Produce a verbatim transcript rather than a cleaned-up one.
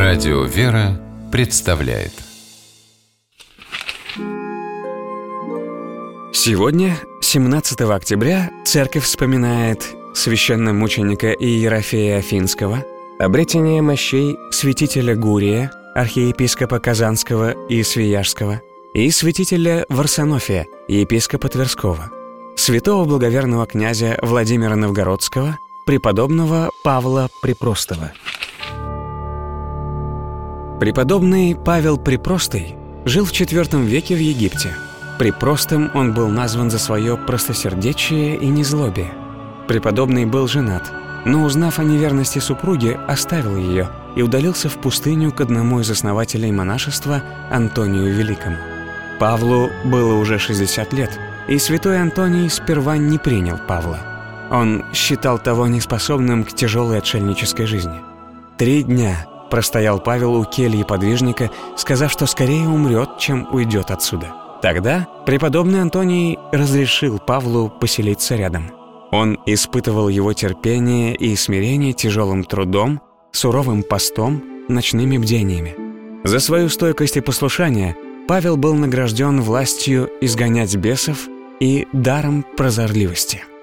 Радио «Вера» представляет. Сегодня, семнадцатого октября, Церковь вспоминает священномученика Иерофея Афинского, обретение мощей святителя Гурия, архиепископа Казанского и Свияжского, и святителя Варсонофия, епископа Тверского, святого благоверного князя Владимира Новгородского, преподобного Павла Припростого. Преподобный Павел Припростый жил в четвёртом веке в Египте. Припростым он был назван за свое простосердечие и незлобие. Преподобный был женат, но, узнав о неверности супруги, оставил ее и удалился в пустыню к одному из основателей монашества, Антонию Великому. Павлу было уже шестьдесят лет, и святой Антоний сперва не принял Павла. Он считал того неспособным к тяжелой отшельнической жизни. Три дня простоял Павел у кельи подвижника, сказав, что скорее умрет, чем уйдет отсюда. Тогда преподобный Антоний разрешил Павлу поселиться рядом. Он испытывал его терпение и смирение тяжелым трудом, суровым постом, ночными бдениями. За свою стойкость и послушание Павел был награжден властью изгонять бесов и даром прозорливости.